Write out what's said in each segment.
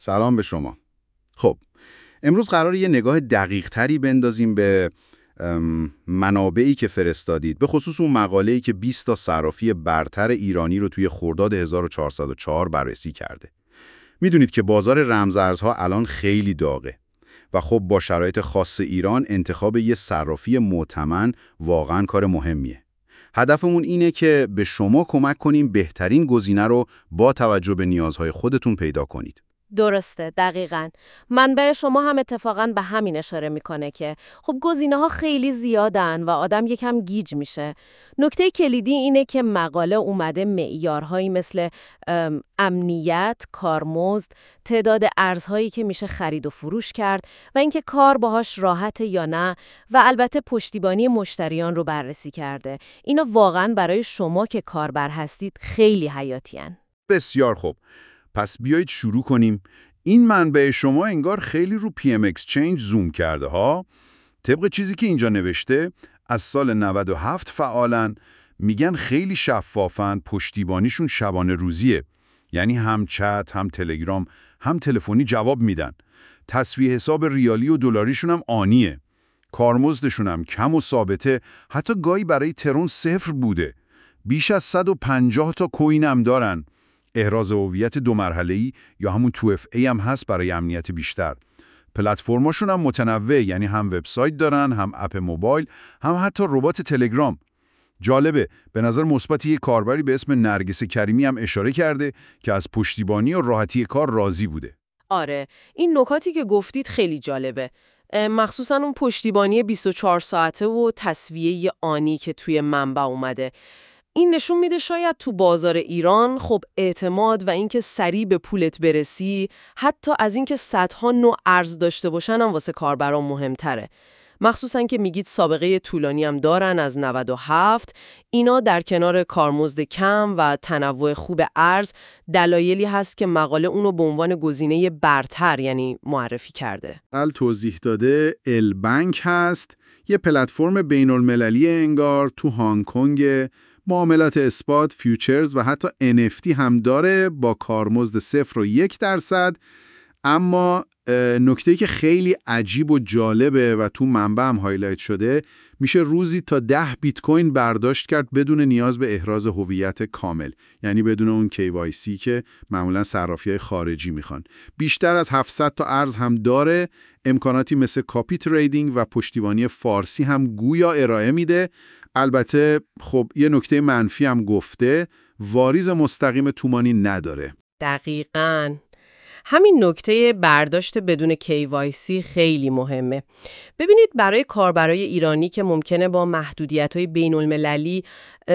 سلام به شما. خب، امروز قراره یه نگاه دقیق تری بندازیم به منابعی که فرستادید، به خصوص اون مقاله‌ای که 20 تا صرافی برتر ایرانی رو توی خرداد 1404 بررسی کرده. میدونید که بازار رمزارزها الان خیلی داغه و خب با شرایط خاص ایران انتخاب یه صرافی معتمد واقعاً کار مهمیه. هدفمون اینه که به شما کمک کنیم بهترین گزینه رو با توجه به نیازهای خودتون پیدا کنید. درسته، دقیقاً. منبع شما هم اتفاقاً به همین اشاره میکنه که خب گزینه‌ها خیلی زیادن و آدم یکم گیج میشه. نکته کلیدی اینه که مقاله اومده معیارهایی مثل امنیت، کارمزد، تعداد ارزهایی که میشه خرید و فروش کرد و اینکه کار باهاش راحته یا نه و البته پشتیبانی مشتریان رو بررسی کرده. اینا واقعاً برای شما که کاربر هستید خیلی حیاتی‌ان. بسیار خوب. پس بیایید شروع کنیم. این منبع شما انگار خیلی رو PM Exchange زوم کرده ها. طبق چیزی که اینجا نوشته، از سال 97 فعالن، میگن خیلی شفافن، پشتیبانیشون شبانه روزیه. یعنی هم چت، هم تلگرام، هم تلفنی جواب میدن. تسویه حساب ریالی و دلاریشون هم آنیه. کارمزدشون هم کم و ثابته، حتی گاهی برای ترون 0 بوده. بیش از 150 تا کوین هم دارن. احراز هویت 2 مرحله‌ای یا همون 2FA هم هست برای امنیت بیشتر. پلتفرماشون هم متنوع، یعنی هم وبسایت دارن، هم اپ موبایل، هم حتی ربات تلگرام. جالبه، به نظر مثبت یک کاربری به اسم نرگس کریمی هم اشاره کرده که از پشتیبانی و راحتی کار راضی بوده. آره، این نکاتی که گفتید خیلی جالبه. مخصوصا اون پشتیبانی 24 ساعته و تسویه آنی که توی منبع اومده. این نشون میده شاید تو بازار ایران خب اعتماد و اینکه سریع به پولت برسی، حتی از اینکه صدها نوع ارز داشته باشن هم واسه کاربران مهمتره. مخصوصا که میگید سابقه طولانی هم دارن از 97. اینا در کنار کارمزد کم و تنوع خوب ارز دلایلی هست که مقاله اونو به عنوان گزینه برتر یعنی معرفی کرده. توضیح داده البنک هست، یه پلتفرم بین‌المللی انگار تو هنگ کنگ، معاملات اسپات، فیوچرز و حتی NFT هم داره با کارمزد 0 و 1%. اما نکته‌ای که خیلی عجیب و جالبه و تو منبع هم هایلایت شده، میشه روزی تا 10 بیت کوین برداشت کرد بدون نیاز به احراز هویت کامل، یعنی بدون اون KYC که معمولا صرافی‌های خارجی میخوان. بیشتر از 700 تا ارز هم داره. امکاناتی مثل کاپی تریدینگ و پشتیبانی فارسی هم گویا ارائه میده. البته خب یه نکته منفی هم گفته، واریز مستقیم تومانی نداره. دقیقاً. همین نکته برداشت بدون KYC خیلی مهمه. ببینید برای کاربرای ایرانی که ممکنه با محدودیت‌های بین‌المللی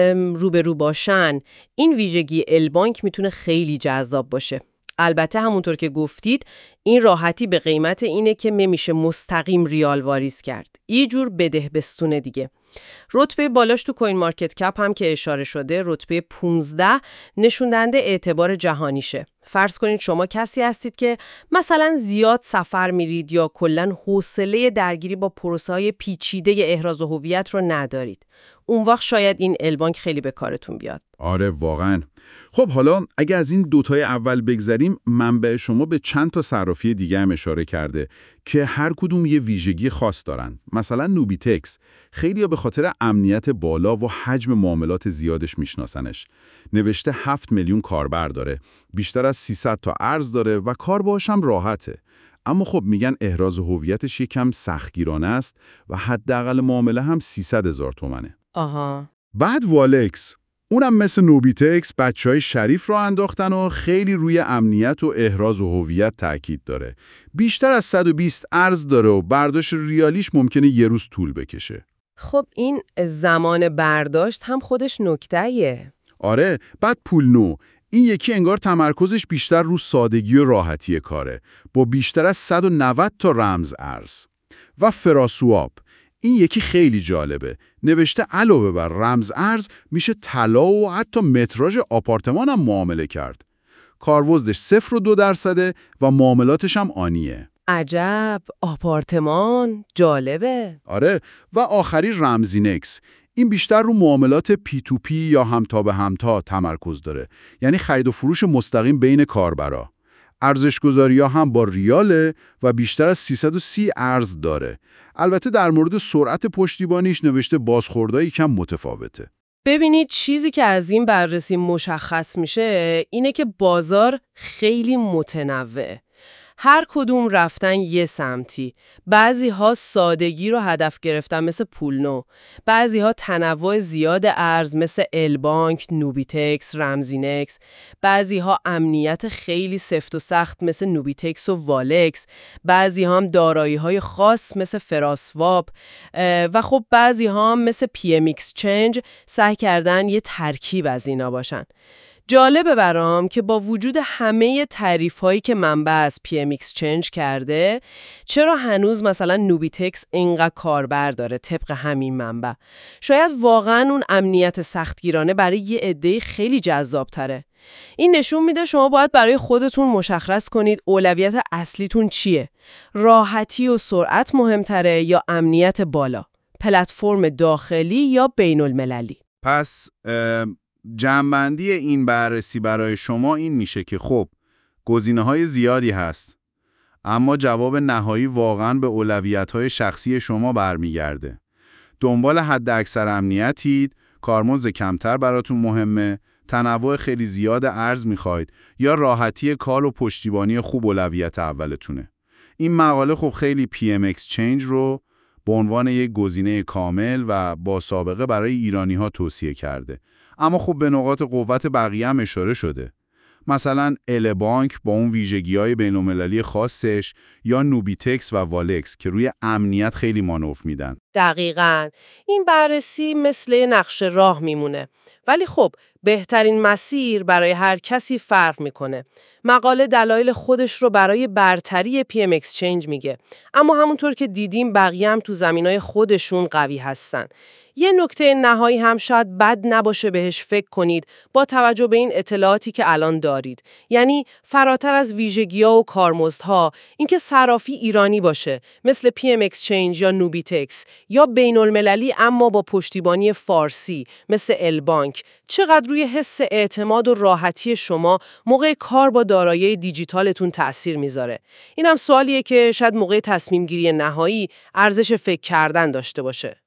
روبرو باشن، این ویژگی البانک میتونه خیلی جذاب باشه. البته همونطور که گفتید این راحتی به قیمت اینه که نمیشه مستقیم ریال واریز کرد. یه جور بدهبستونه دیگه. رتبه بالاش تو کوین مارکت کپ هم که اشاره شده، رتبه 15 نشون دهنده اعتبار جهانیشه. فرض کنید شما کسی هستید که مثلا زیاد سفر میرید یا کلاً حوصله درگیری با پروسه‌های پیچیده احراز هویت رو ندارید. اون وقت شاید این البانک خیلی به کارتون بیاد. آره واقعاً. خب حالا اگه از این دوتای اول بگذریم، منبع شما به چند تا صرافی دیگه هم اشاره کرده که هر کدوم یه ویژگی خاص دارن. مثلا نوبیتکس، خیلی‌ها به خاطر امنیت بالا و حجم معاملات زیادش میشناسنش. نوشته 7 میلیون کاربر داره، بیشتر از 300 تا ارز داره و کار باهاش هم راحته. اما خب میگن احراز هویتش یکم سختگیرانه است و حداقل معامله هم 300,000 تومنه. آها. بعد والکس، اونم مثل نوبیتکس بچهای شریف رو انداختن و خیلی روی امنیت و احراز و هویت تاکید داره. بیشتر از 120 ارز داره و برداشت ریالیش ممکنه یه روز طول بکشه. خب این زمان برداشت هم خودش نکته‌ایه. آره، بعد پول نو. این یکی انگار تمرکزش بیشتر رو سادگی و راحتی کاره، با بیشتر از 190 تا رمز ارز. و فراسواب، این یکی خیلی جالبه. نوشته علاوه بر رمز ارز میشه طلا و حتی متراژ آپارتمان هم معامله کرد. کارمزدش 0 و 2% و معاملاتش هم آنیه. عجب، آپارتمان، جالبه. آره، و آخری رمزینکس. این بیشتر رو معاملات P2P یا همتا به همتا تمرکز داره. یعنی خرید و فروش مستقیم بین کاربرا. ارزش‌گذاری‌ها هم با ریاله و بیشتر از 330 ارز داره. البته در مورد سرعت پشتیبانیش نوشته بازخوردایی کم متفاوته. ببینید چیزی که از این بررسی مشخص میشه اینه که بازار خیلی متنوعه. هر کدوم رفتن یه سمتی. بعضی ها سادگی رو هدف گرفتن مثل پولنو. بعضی ها تنوع زیاد ارز مثل البانک، نوبیتکس، رمزینکس. بعضی ها امنیت خیلی سفت و سخت مثل نوبیتکس و والکس. بعضی ها هم دارایی های خاص مثل فراسواپ. و خب بعضی ها هم مثل پی ام اکسچنج سعی کردن یه ترکیب از اینا باشن. جالبه برام که با وجود همه تعریف‌هایی که منبع از پی ام اکسچنج کرده، چرا هنوز مثلا نوبیتکس اینقدر کاربر داره طبق همین منبع؟ شاید واقعاً اون امنیت سختگیرانه برای یه عده خیلی جذاب‌تره. این نشون میده شما باید برای خودتون مشخص کنید اولویت اصلیتون چیه؟ راحتی و سرعت مهمتره یا امنیت بالا؟ پلتفرم داخلی یا بین‌المللی؟ پس جمع‌بندی این بررسی برای شما این میشه که خب گزینه‌های زیادی هست، اما جواب نهایی واقعاً به اولویت‌های شخصی شما برمیگرده. دنبال حد اکثر امنیتید، کارمزد کمتر براتون مهمه، تنوع خیلی زیاد ارز میخواید یا راحتی کار و پشتیبانی خوب اولویت اولتونه. این مقاله خب خیلی پی ام اکسچنج رو به عنوان یک گزینه کامل و با سابقه برای ایرانی‌ها توصیه کرده. اما خب به نقاط قوت بقیه هم اشاره شده. مثلا البانک با اون ویژگی‌های بین‌المللی خاصش یا نوبیتکس و والکس که روی امنیت خیلی مانور میدن. دقیقاً. این بررسی مثل نقشه راه میمونه. ولی خب بهترین مسیر برای هر کسی فرق میکنه. مقاله دلایل خودش رو برای برتری پی ام اکسچنج میگه. اما همونطور که دیدیم بقیه هم تو زمینای خودشون قوی هستن. یه نکته نهایی هم شاید بد نباشه بهش فکر کنید با توجه به این اطلاعاتی که الان دارید. یعنی فراتر از ویژگی‌ها و کارمزدها، اینکه صرافی ایرانی باشه مثل پی ام اکسچنج یا نوبیتکس یا بین‌المللی اما با پشتیبانی فارسی مثل البانک، چقدر روی حس اعتماد و راحتی شما موقع کار با دارایی دیجیتالتون تأثیر میذاره. اینم سوالیه که شاید موقع تصمیم گیری نهایی ارزش فکر کردن داشته باشه.